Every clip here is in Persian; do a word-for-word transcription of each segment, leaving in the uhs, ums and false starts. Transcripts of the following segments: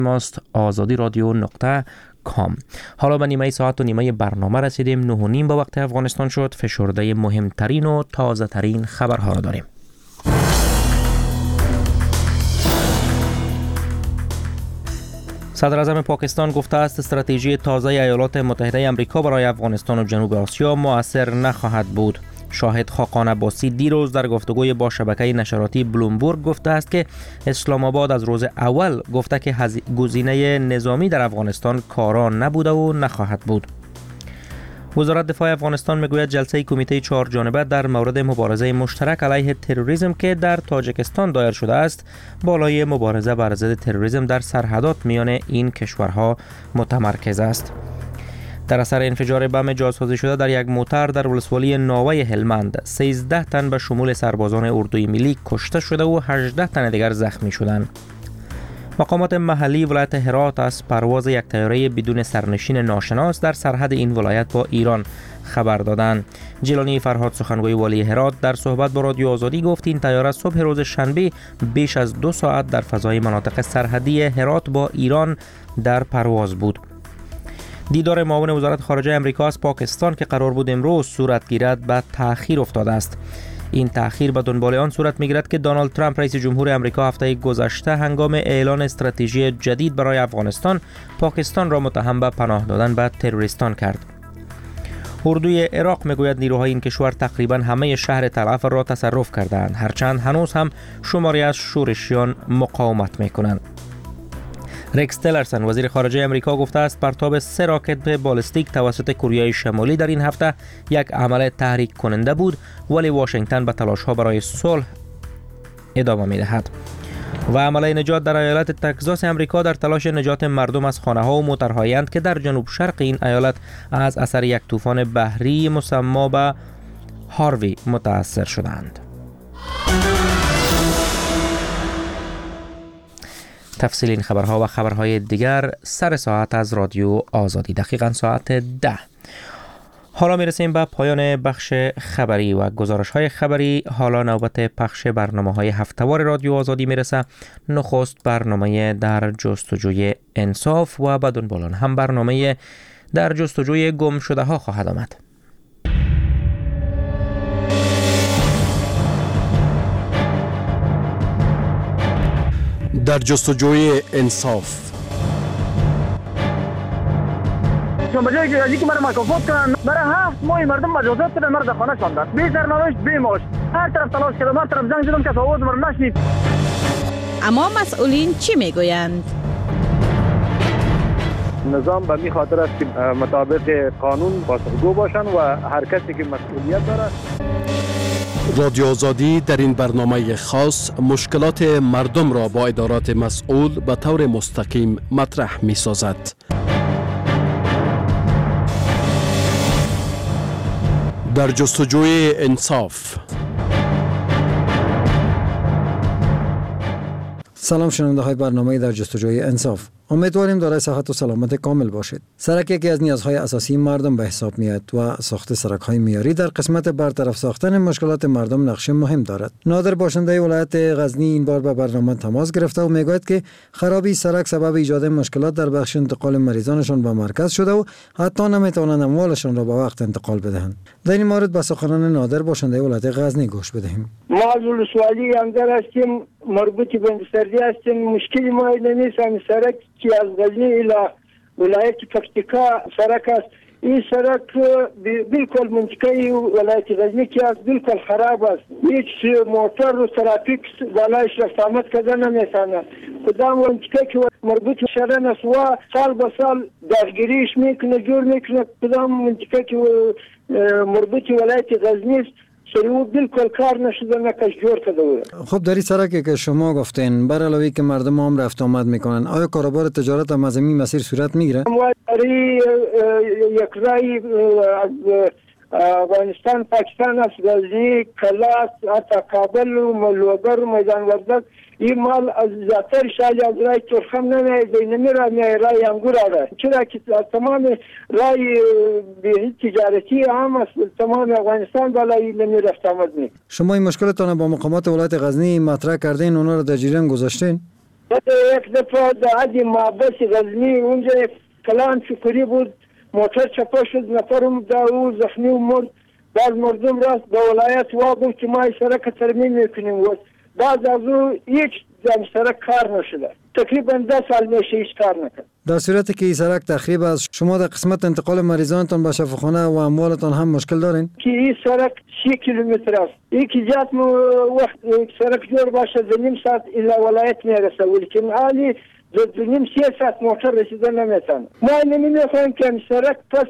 ماست آزادی رادیو نقطه کام. حالا به نیمه ساعت و نیمه برنامه رسیدیم. نه و نیم به وقت افغانستان شد. فشرده مهمترین و تازه ترین خبرها را داریم. صدر اعظم پاکستان گفته است استراتژی تازه ایالات متحده آمریکا برای افغانستان و جنوب آسیا مؤثر نخواهد بود. شاهد خاقان عباسی دیروز در گفتگوی با شبکه نشراتی بلومبورگ گفته است که اسلام آباد از روز اول گفته که گزینه نظامی در افغانستان کارا نبوده و نخواهد بود. وزارت دفاع افغانستان میگوید جلسه کمیته چهار جانبه در مورد مبارزه مشترک علیه تروریسم که در تاجیکستان دایر شده است بالای مبارزه بر ضد تروریسم در سرحدات میان این کشورها متمرکز است. در اثر انفجار بم جاسازی شده در یک موتر در ولسوالی ناوه هلمند سیزده تن به شمول سربازان اردوی ملی کشته شده و هجده تن دیگر زخمی شدند. مقامات محلی ولایت هرات از پرواز یک طیاره بدون سرنشین ناشناس در سرحد این ولایت با ایران خبر دادند. جیلانی فرهاد سخنگوی والی هرات در صحبت با رادیو آزادی گفت این طیاره صبح روز شنبه بیش از دو ساعت در فضای مناطق سرحدی هرات با ایران در پرواز بود. دیدار معاون وزارت خارجه آمریکا از پاکستان که قرار بود امروز صورت گیرد به تأخیر افتاده است. این تأخیر به دنبال آن صورت می‌گیرد که دونالد ترامپ رئیس جمهور آمریکا هفته گذشته هنگام اعلان استراتژی جدید برای افغانستان پاکستان را متهم به پناه دادن به تروریستان کرد. اردوی عراق میگوید نیروهای این کشور تقریبا همه شهر تل را تصرف کردند، هرچند هنوز هم شماری از شورشیان مقاومت میکنند. رکس تلرسن وزیر خارجه آمریکا گفته است پرتاب سه راکت بالستیک توسط کره شمالی در این هفته یک عمل تحریک کننده بود، ولی واشنگتن به تلاش‌ها برای صلح ادامه می‌دهد. و عمله نجات در ایالت تگزاس آمریکا در تلاش نجات مردم از خانه‌ها و موترهایند که در جنوب شرق این ایالت از اثر یک طوفان بحری مسمى به هاروی متاثر شدند. تفصیل این خبرها و خبرهای دیگر سر ساعت از رادیو آزادی، دقیقاً ساعت ده. حالا میرسیم به پایان بخش خبری و گزارش‌های خبری. حالا نوبت پخش برنامه‌های هفته‌وار رادیو آزادی میرسه. نخست برنامه در جستجوی انصاف و بعد دنبال آن هم برنامه در جستجوی گم شده ها خواهد آمد. در جستجوی انصاف. چون بجای که از اینکه مرا مکافات کنن برای هفت ماه مردم مجازات شدن، مرا در خانه شاندن بی سرنوشت بی معاش. هر طرف تلاش کردم، هر طرف زنگ زدم که آواز مرا نشنید. اما مسئولین چی میگویند؟ نظام به می خاطر است که مطابق قانون پاسخگو باشند و هر کسی که مسئولیت دارد. رادیو آزادی در این برنامه خاص مشکلات مردم را با ادارات مسئول به طور مستقیم مطرح می سازد. در جستجوی انصاف. سلام شنونده های برنامه در جستجوی انصاف. امیدواریم دارای صحت و سلامت کامل باشید. سرک یکی از نیازهای اساسی مردم به حساب میاد و ساخت سرک های معیاری در قسمت برطرف ساختن مشکلات مردم نقش مهم دارد. نادر باشنده ولایت غزنی این بار به برنامه تماس گرفته و میگوید که خرابی سرک سبب ایجاد مشکلات در بخش انتقال مریضانشان به مرکز شده و حتی نمیتوانند اموالشان را به وقت انتقال بدهند. در این مورد به سخنان نادر باشنده ولایت غزنی گوش بدهیم. ما از ولسوالی اندر هستیم، مربوط به بندرسردی هستیم. مشکلی ما نیست، همین سرک که از غزنی الى ولایت پکتیکا سرک است. این سرک بالکل منطقه ولایت غزنی که است بالکل خراب است. هیچ موتر و ترافیک بالایش رفت آمد کردن نمیتونه. کدام منطقه که مربوط به شهران است و سال به سال درگیریش میکنه جور میکنه. کدام منطقه که مربوط به ولایت غزنی است سریو بالکل کار نشده نکش جور کرده. خب در این سرکی که شما گفتین بر علاوه که مردم هم رفت آمد میکنن، آیا کاروبار تجارت هم از این مسیر صورت میگیره؟ واری یک رای از افغانستان پاکستان است، غزنی، کلاس، حتی کابل و ملوگر و میدان وردک این مال از زیادتر شاید از رای ترخم نمیاد بینمی را میاد رای انگور آره. چرا که تمام رای به تجارتی هم است تمام افغانستان بالای نمی رفت آمد نی. شما این مشکلتان با مقامات ولایت غزنی مطرح کردین، اونا رو در جریان گذاشتین؟ یک دفعه در عدی معبس غزنی اونجا یک کلان شکری بود، موتر چپا شد، نفرم در او زخمی و مرد. بعض مردم راست به ولایت واقع که ما سرک ترمیم میکنیم و بعض از او هیچ در سرک کار نشده. تقریبا ده سال میشه هیچ کار نکرد. در صورتی که این سرک تخریب است، شما در قسمت انتقال مریضانتان به شفاخانه و اموالتان هم مشکل دارین؟ که این سرک سی کیلومتر است. این که جات مو وقت سرک جور باشه در نیم ساعت الى ولایت میرسه، ولیکن حالی در نیم سه ساعت موتر رسیدن نمیتونه. ما نمیخوایم که سرک پس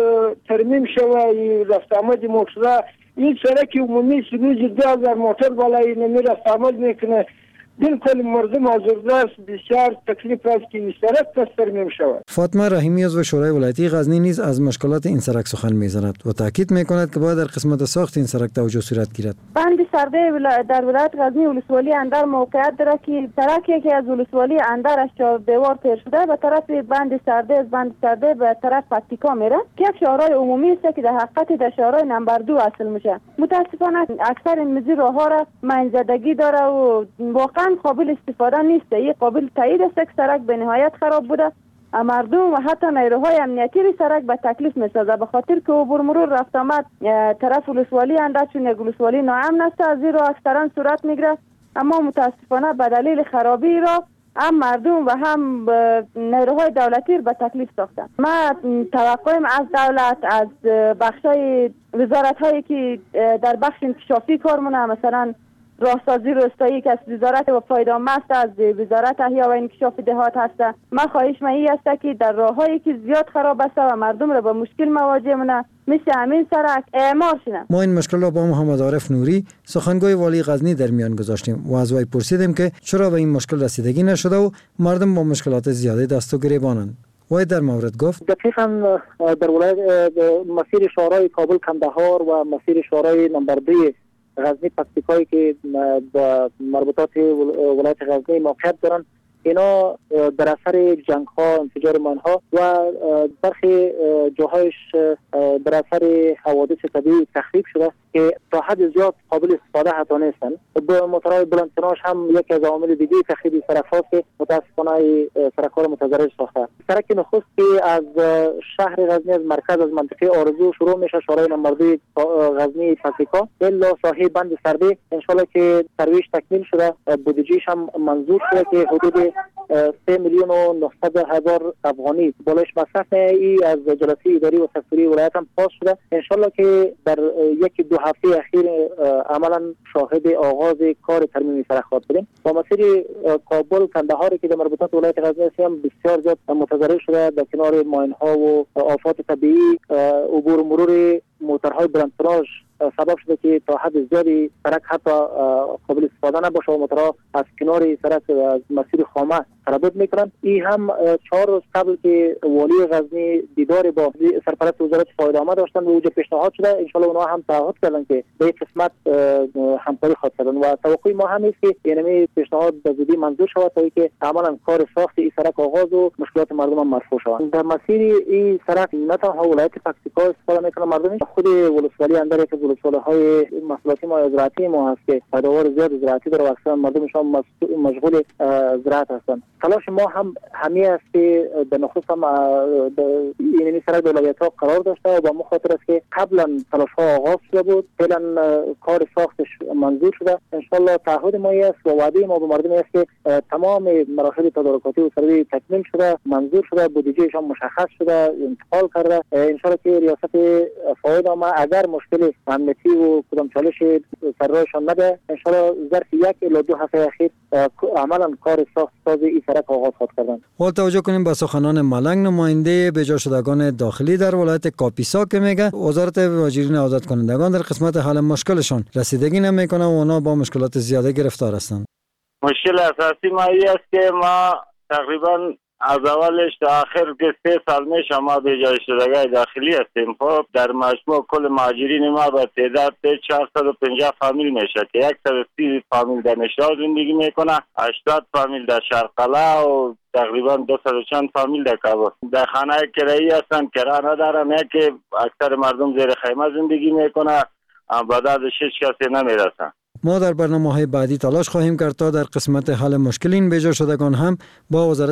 ترمیم شوه، رفت آمد موتر. این سرک عمومی روزی دو هزار موتر بالای نمی رفت آمد میکنه. بالکل مردم آزرده است، بسیار تکلیف است که این سرک پس ترمیم شود. فاطمه رحیمی عضو شورای ولایتی غزنی نیز از مشکلات این سرک سخن میزند و تاکید میکند که باید در قسمت ساخت این سرک توجه صورت گیرد. بند سرده در ولایت غزنی ولسوالی اندر موقعیت دارد که سرکی که از ولسوالی اندر از چهار دیوار تیر شده به طرف بند سرده از بند سرده به طرف پکتیکا میره که یک شهرهای عمومی است که در حقیقت در شهرهای نمبر دو اصل میشه. متاسفانه اکثر این مزی راهها را منزدگی داره و واقعا قابل استفاده نیست. این قابل تایید است که سرک به نهایت خراب بوده. مردم و حتی نیروهای امنیتی سرک به تکلیف میسازه، به خاطر که عبور مرور رفت آمد طرف ولسوالی اندر چون یک ولسوالی ناامن است، از این راه اکثرا صورت میگیره. اما متاسفانه به دلیل خرابی را هم مردم و هم نیروهای دولتی به تکلیف ساختن. ما توقعیم از دولت، از بخشای وزارت هایی که در بخش انکشافی کار مونه، مثلا راهسازی روستایی که از وزارت و پایدام است، از وزارت احیا و انکشاف دهات هست، ما خواهش ما این است که در راههایی که زیاد خراب است و مردم را با مشکل مواجه مونه مثل همین سرک اعمار شنه. ما این مشکل را با محمد عارف نوری سخنگوی والی غزنی در میان گذاشتیم و از وی پرسیدیم که چرا به این مشکل رسیدگی نشده و مردم با مشکلات زیاده دست و گریبانند. وی در مورد گفت دقیقاً در ولایت مسیر شهرهای کابل کندهار و مسیر شهرهای نمبر دو غزنی پکتیکایی که با مربوطات ولایت غزنی موقعیت دارند، اینا در اثر جنگ ها، انفجار ماین ها و برخی جاهایش در اثر حوادث طبیعی تخریب شده که تا حد زیاد قابل استفاده حتی نیستن. با موتورهای بلندتناش هم یکی از عوامل دیگه تخریب سرک هاست که متاسفانه سرک ها را متضرر ساخته. سرک نخست که از شهر غزنی، از مرکز، از منطقه آرزو شروع میشه، شهرهای نمبر دو غزنی پکتیکا الا ساحل بند سرده ان شاء الله که ترویج تکمیل شده، بودجهش هم منظور شده که حدود سه میلیون و نهصد هزار افغانی بالایش مصرف ای از جلسه اداری و سکتوری ولایت هم پاس شده. ان شاء الله که در یکی دو هفته اخیر عملا شاهد آغاز کار ترمیم سرک خواهد بودیم. با مسیر کابل کندهار که در مربوطات ولایت غزنی هم بسیار زیاد متضرر شده، در کنار ماین ها و آفات طبیعی عبور مرور موتورهای بلندتراژ سبب شده که تا حد زیادی سرک حتی قابل استفاده نباشه و موتورها از کنار سرک از مسیر خامه تردد میکنن. این هم چهار روز قبل که والی غزنی دیدار با سرپرست وزارت فایده‌آمد داشتن و اوجا پیشنهاد شده، ان شاء الله اونها هم تعهد کردن که به این قسمت همکاری خواهد کردن و توقع ما هم است که یعنی پیشنهاد به زودی منظور شود تا اینکه عملا کار ساخت این سرک آغاز و مشکلات مردم هم مرفوع شود. در مسیر این سرک نه تنها ولایت پکتیکا استفاده میکنه مردم، خود ولسوالی اندر یک ولسوالی‌های محصولاتی ما زراعتی ما هست که پیداوار زیاد زراعتی داره و اکثر مردمش هم مشغول زراعت هستند. تلاش ما هم همین است که به نخست هم این سرک دولت‌ها قرار داشته و با مخاطر است که قبلا تلاش‌ها آغاز شده بود، فعلا کار ساختش منظور شده. ان شاء الله تعهد ما است و وعده ما به مردم است که تمام مراحل تدارکاتی و سروی تکمیل شده، منظور شده، بودجهش هم مشخص شده، انتقال کرده. ان شاء الله که ریاست فایده‌آمد اگر مشکل امنیتی و کدام چالش سرایشان نده، ان شاء الله ظرف یک الی دو هفته اخیر عملا کار ساخت ساز این سرک آغاز خواهد کردن. حال توجه کنیم به سخنان ملنگ، نماینده بجا شدگان داخلی در ولایت کاپیسا که میگه وزارت مهاجرین آزاد کنندگان در قسمت حل مشکلشان رسیدگی نمیکنه و اونا با مشکلات زیاده گرفتار هستند. مشکل اساسی ما این است که ما تقریبا از اولش تا آخر که سه سال میشه ما به جای شدگان داخلی هستیم. خب در مجموع کل مهاجرین ما به تعداد چهارصد و پنجاه فامیل میشه که صد و سی فامیل در نشاط زندگی میکنه، هشتاد فامیل در شرقلا و تقریبا دویست و چند فامیل در کابل. در خانه کرایی هستن، کرا ندارن، نه که اکثر مردم زیر خیمه زندگی میکنه، بعد از شش کسی نمیرسن. ما در برنامه‌های بعدی تلاش خواهیم کرد تا در قسمت حل مشکل این بیجا شدگان هم با وزارت